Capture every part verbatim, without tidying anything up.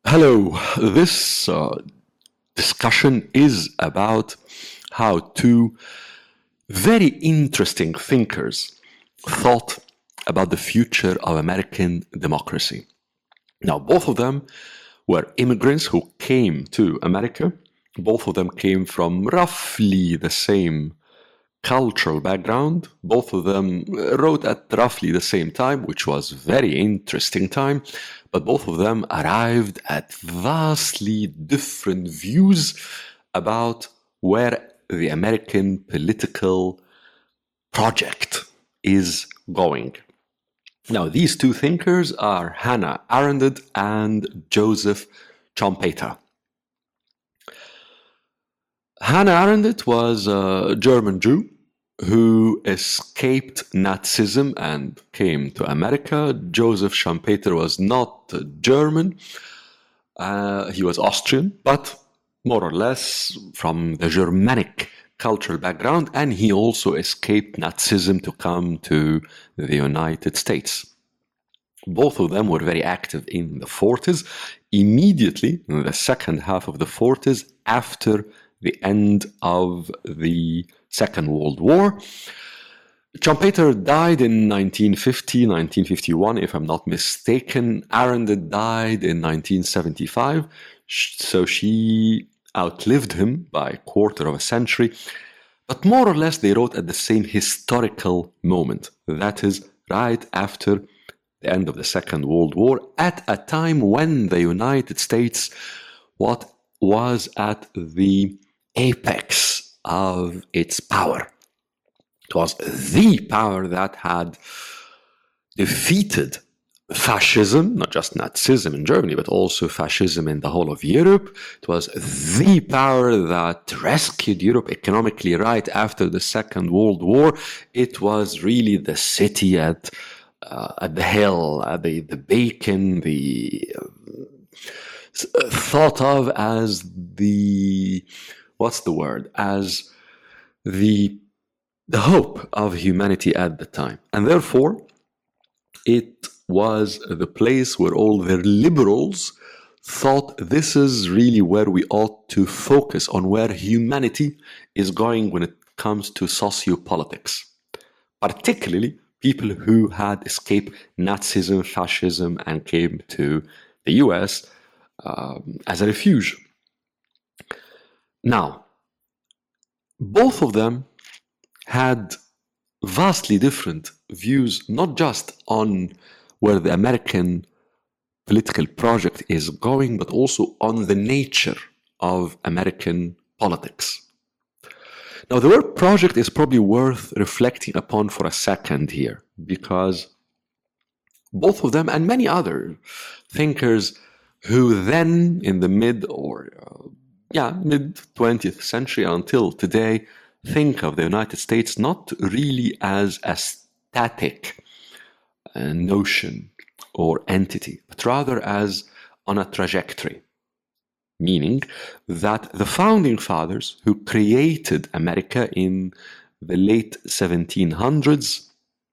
Hello, this uh, discussion is about how two very interesting thinkers thought about the future of American democracy. Now, both of them were immigrants who came to America. Both of them came from roughly the same cultural background. Both of them wrote at roughly the same time, which was very interesting time, but both of them arrived at vastly different views about where the American political project is going. Now, these two thinkers are Hannah Arendt and Joseph Schumpeter. Hannah Arendt was a German Jew who escaped Nazism and came to America. Joseph Schumpeter was not German. Uh, he was Austrian, but more or less from the Germanic cultural background, and he also escaped Nazism to come to the United States. Both of them were very active in the forties, immediately in the second half of the forties, after the end of the Second World War. Schumpeter died in nineteen fifty, nineteen fifty-one, if I'm not mistaken. Arendt died in nineteen seventy-five, so she outlived him by a quarter of a century. But more or less, they wrote at the same historical moment. That is, right after the end of the Second World War, at a time when the United States what was at the apex of its power. It was the power that had defeated fascism, not just Nazism in Germany, but also fascism in the whole of Europe. It was the power that rescued Europe economically right after the Second World War. It was really the city at uh, at the hill, uh, the, the beacon, the uh, thought of as the what's the word? As the the hope of humanity at the time. And therefore, it was the place where all the liberals thought this is really where we ought to focus on, where humanity is going when it comes to sociopolitics. Particularly people who had escaped Nazism, fascism, and came to the U S um, as a refuge. Now, both of them had vastly different views, not just on where the American political project is going, but also on the nature of American politics. Now, the word project is probably worth reflecting upon for a second here, because both of them and many other thinkers who then in the mid or uh, yeah, mid-twentieth century until today think of the United States not really as a static uh, notion or entity, but rather as on a trajectory. Meaning that the founding fathers who created America in the late seventeen hundreds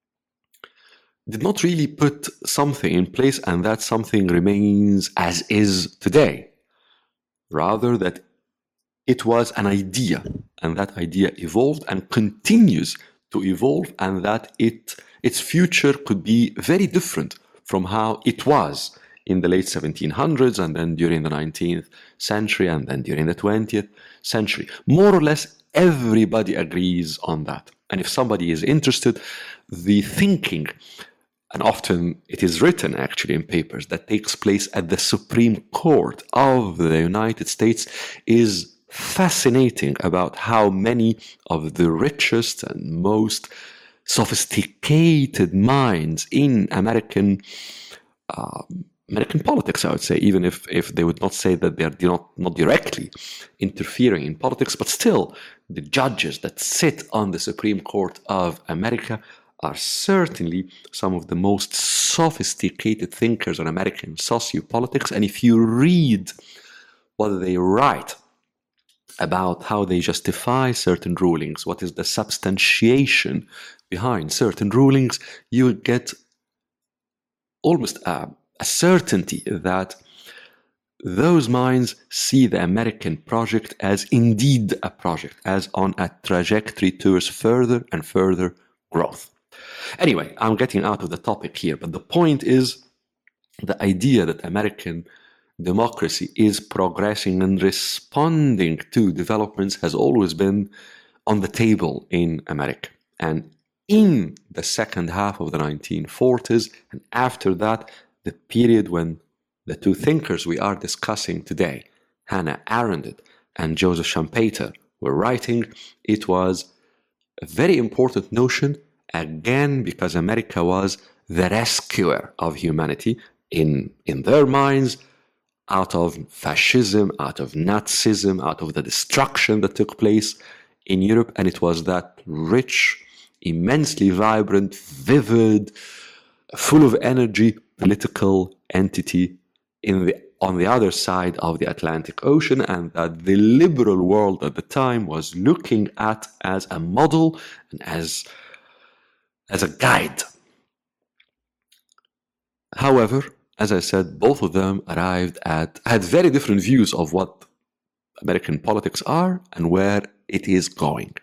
did not really put something in place, and that something remains as is today. Rather, that it was an idea, and that idea evolved and continues to evolve, and that it its future could be very different from how it was in the late seventeen hundreds, and then during the nineteenth century, and then during the twentieth century. More or less, everybody agrees on that. And if somebody is interested, the thinking, and often it is written actually in papers, that takes place at the Supreme Court of the United States is fascinating, about how many of the richest and most sophisticated minds in American um, American politics, I would say, even if, if they would not say that they are not, not directly interfering in politics, but still the judges that sit on the Supreme Court of America are certainly some of the most sophisticated thinkers on American sociopolitics. And if you read what they write about how they justify certain rulings, what is the substantiation behind certain rulings, you would get almost a, a certainty that those minds see the American project as indeed a project, as on a trajectory towards further and further growth. Anyway, I'm getting out of the topic here, but the point is the idea that American democracy is progressing and responding to developments has always been on the table in America. And in the second half of the nineteen forties, and after that, the period when the two thinkers we are discussing today, Hannah Arendt and Joseph Schumpeter, were writing, it was a very important notion, again, because America was the rescuer of humanity in, in their minds, out of fascism, out of Nazism, out of the destruction that took place in Europe. And it was that rich, immensely vibrant, vivid, full of energy political entity in the on the other side of the Atlantic Ocean, and that the liberal world at the time was looking at as a model and as, as a guide. However, as I said, both of them arrived at, had very different views of what American politics are and where it is going.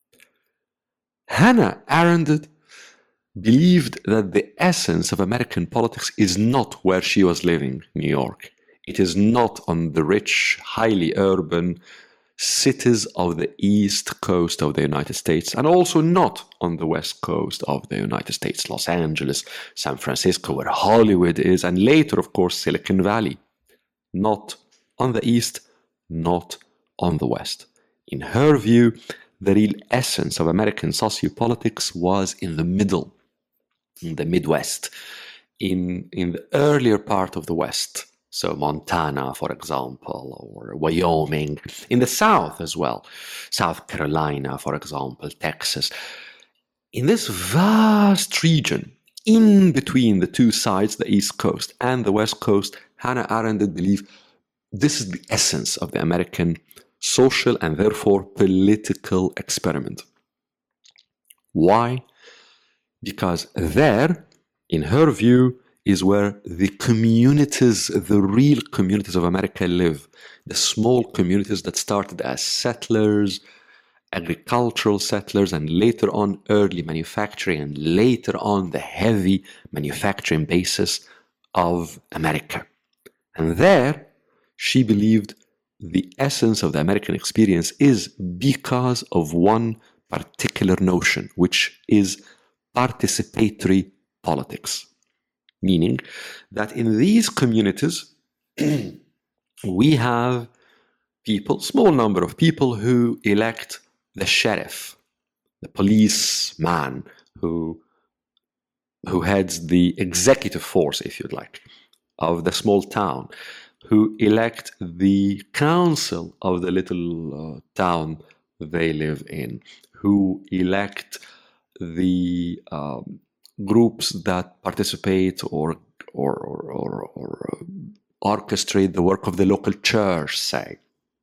Hannah Arendt believed that the essence of American politics is not where she was living, New York. It is not on the rich, highly urban cities of the east coast of the United States, and also not on the west coast of the United States, Los Angeles, San Francisco, where Hollywood is, and later, of course, Silicon Valley. Not on the east, not on the west. In her view, the real essence of American sociopolitics was in the middle, in the Midwest, in, in the earlier part of the West. So Montana, for example, or Wyoming, in the South as well, South Carolina, for example, Texas. In this vast region, in between the two sides, the East Coast and the West Coast, Hannah Arendt believed this is the essence of the American social and therefore political experiment. Why? Because there, in her view, is where the communities, the real communities of America live. The small communities that started as settlers, agricultural settlers, and later on early manufacturing, and later on the heavy manufacturing basis of America. And there, she believed the essence of the American experience is because of one particular notion, which is participatory politics. Meaning that in these communities, we have people, small number of people who elect the sheriff, the policeman who, who heads the executive force, if you'd like, of the small town, who elect the council of the little uh, town they live in, who elect the um, groups that participate or or, or, or, or orchestrate the work of the local church, say.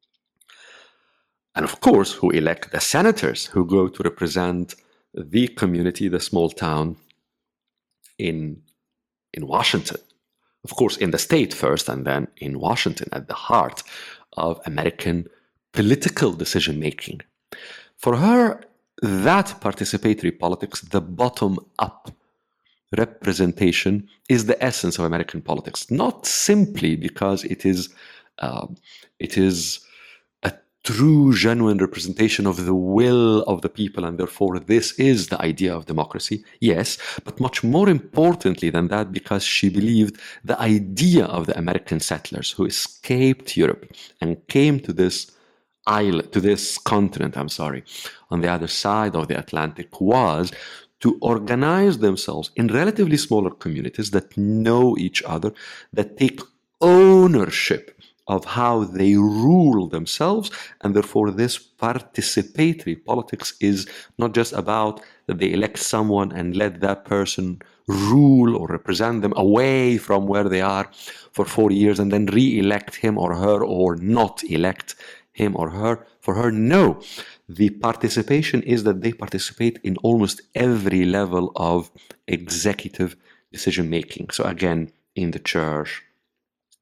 And of course, who elect the senators who go to represent the community, the small town in, in Washington. Of course, in the state first, and then in Washington, at the heart of American political decision-making. For her, that participatory politics, the bottom-up representation, is the essence of American politics, not simply because it is uh, it is a true, genuine representation of the will of the people, and therefore this is the idea of democracy, yes, but much more importantly than that, because she believed the idea of the American settlers who escaped Europe and came to this island, to this continent, I'm sorry, on the other side of the Atlantic, was to organize themselves in relatively smaller communities that know each other, that take ownership of how they rule themselves, and therefore this participatory politics is not just about that they elect someone and let that person rule or represent them away from where they are for four years and then re-elect him or her or not elect him or her. For her, no. The participation is that they participate in almost every level of executive decision-making. So again, in the church,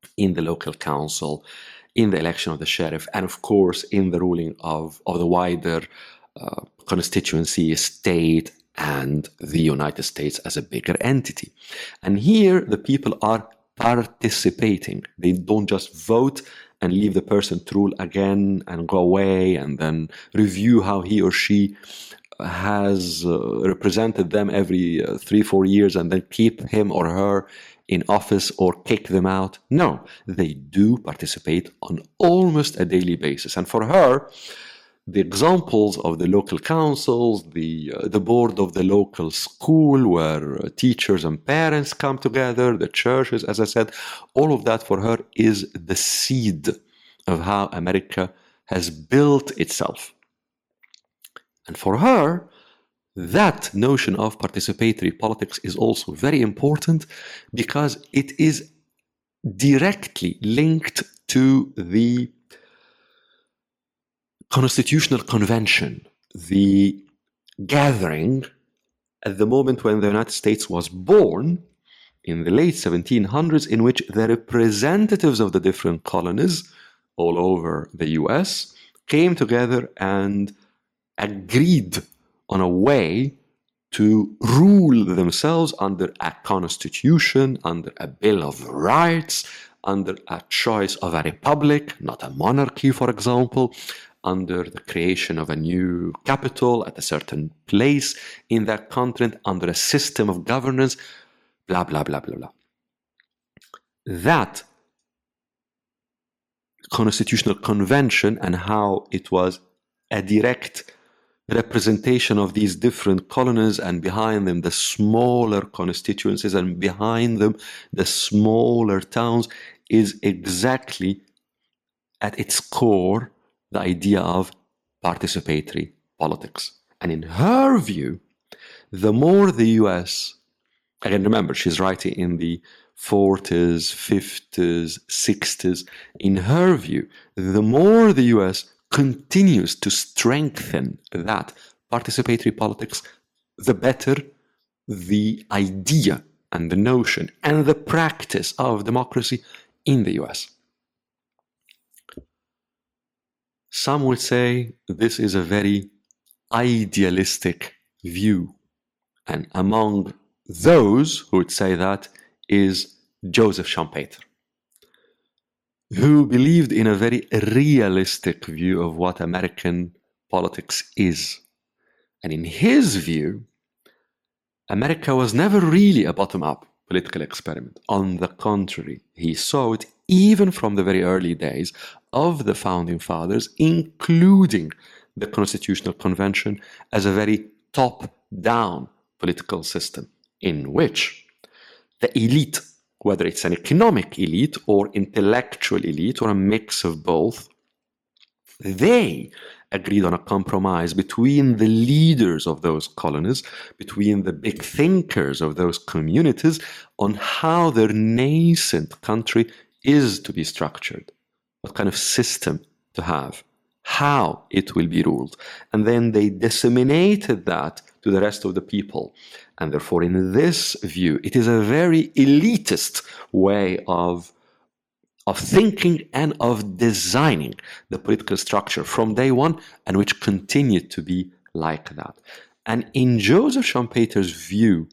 in the local council, in the election of the sheriff, and of course in the ruling of, of the wider uh, constituency, state, and the United States as a bigger entity. And here the people are participating. They don't just vote and leave the person to rule again and go away and then review how he or she has uh, represented them every uh, three, four years and then keep him or her in office or kick them out. No, they do participate on almost a daily basis. And for her, the examples of the local councils, the uh, the board of the local school where uh, teachers and parents come together, the churches, as I said, all of that for her is the seed of how America has built itself. And for her, that notion of participatory politics is also very important because it is directly linked to the Constitutional Convention, the gathering at the moment when the United States was born in the late seventeen hundreds, in which the representatives of the different colonies all over the U S came together and agreed on a way to rule themselves under a constitution, under a Bill of Rights, under a choice of a republic, not a monarchy, for example, under the creation of a new capital at a certain place in that continent, under a system of governance, blah, blah, blah, blah, blah. That constitutional convention and how it was a direct representation of these different colonies, and behind them the smaller constituencies, and behind them the smaller towns, is exactly at its core the idea of participatory politics. And in her view, the more the U S, again, remember, she's writing in the forties, fifties, sixties, in her view, the more the U S continues to strengthen that participatory politics, the better the idea and the notion and the practice of democracy in the U S. Some would say this is a very idealistic view, and among those who would say that is Joseph Schumpeter, who believed in a very realistic view of what American politics is. And in his view, America was never really a bottom-up political experiment. On the contrary, he saw it even from the very early days of the Founding Fathers, including the Constitutional Convention, as a very top-down political system in which the elite, whether it's an economic elite or intellectual elite or a mix of both, they agreed on a compromise between the leaders of those colonies, between the big thinkers of those communities, on how their nascent country is to be structured, what kind of system to have, how it will be ruled. And then they disseminated that to the rest of the people. And therefore, in this view, it is a very elitist way of, of thinking and of designing the political structure from day one, and which continued to be like that. And in Joseph Schumpeter's view,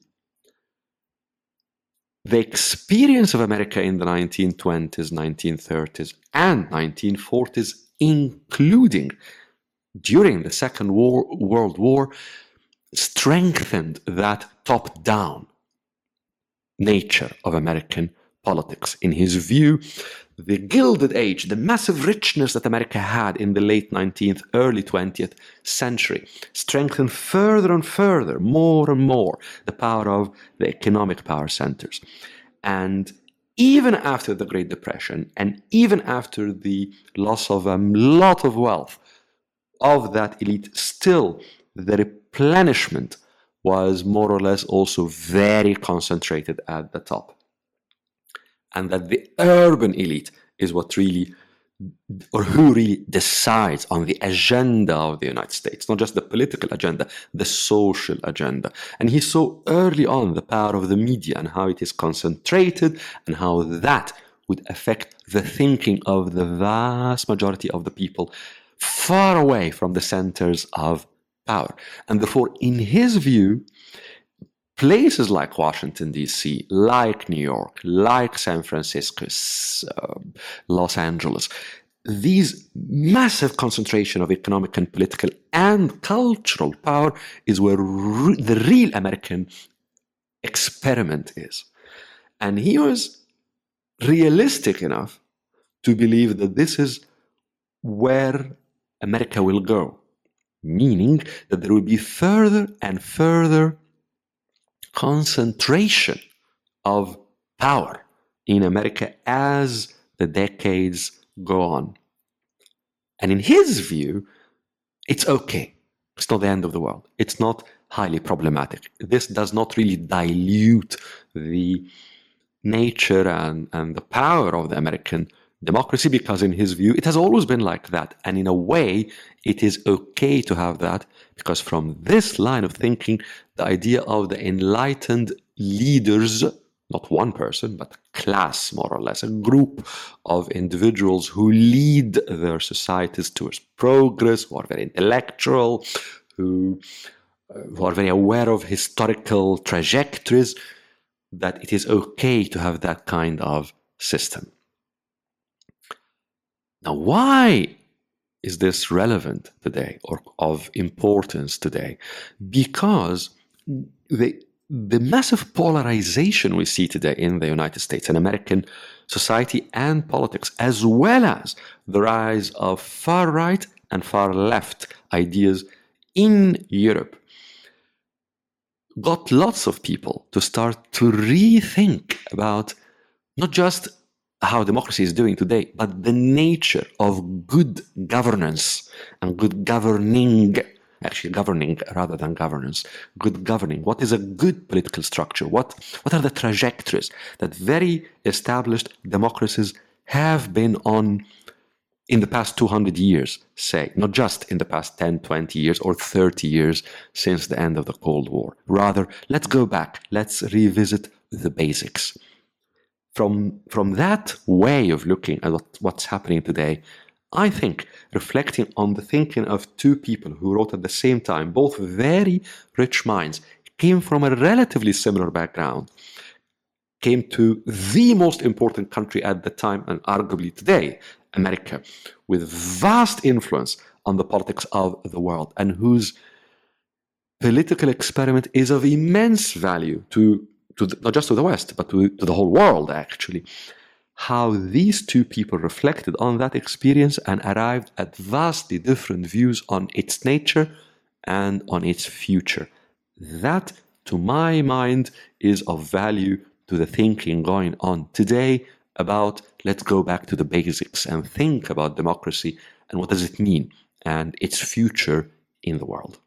the experience of America in the nineteen twenties, nineteen thirties, and nineteen forties, including during the Second War, World War, strengthened that top-down nature of American politics. In his view, the Gilded Age, the massive richness that America had in the late nineteenth, early twentieth century, strengthened further and further, more and more, the power of the economic power centers. And even after the Great Depression, and even after the loss of a lot of wealth of that elite, still the replenishment was more or less also very concentrated at the top. And that the urban elite is what really, or who really decides on the agenda of the United States, not just the political agenda, the social agenda. And he saw early on the power of the media and how it is concentrated and how that would affect the thinking of the vast majority of the people far away from the centers of power. And therefore, in his view, places like Washington, D C, like New York, like San Francisco, uh, Los Angeles, these massive concentration of economic and political and cultural power is where re- the real American experiment is. And he was realistic enough to believe that this is where America will go, meaning that there will be further and further concentration of power in America as the decades go on. And in his view, it's okay. It's not the end of the world. It's not highly problematic. This does not really dilute the nature and, and the power of the American democracy, because in his view, it has always been like that. And in a way, it is okay to have that, because from this line of thinking, the idea of the enlightened leaders, not one person, but a class, more or less, a group of individuals who lead their societies towards progress, who are very intellectual, who, uh, who are very aware of historical trajectories, that it is okay to have that kind of system. Now, why is this relevant today or of importance today? Because the, the massive polarization we see today in the United States and American society and politics, as well as the rise of far right and far left ideas in Europe, got lots of people to start to rethink about not just how democracy is doing today, but the nature of good governance and good governing, actually governing rather than governance, good governing. What is a good political structure? What, what are the trajectories that very established democracies have been on in the past two hundred years, say, not just in the past ten, twenty years or thirty years since the end of the Cold War. Rather, let's go back, let's revisit the basics. From, from that way of looking at what, what's happening today, I think reflecting on the thinking of two people who wrote at the same time, both very rich minds, came from a relatively similar background, came to the most important country at the time and arguably today, America, with vast influence on the politics of the world, and whose political experiment is of immense value to To the, not just to the West, but to, to the whole world, actually. How these two people reflected on that experience and arrived at vastly different views on its nature and on its future. That, to my mind, is of value to the thinking going on today about let's go back to the basics and think about democracy and what does it mean and its future in the world.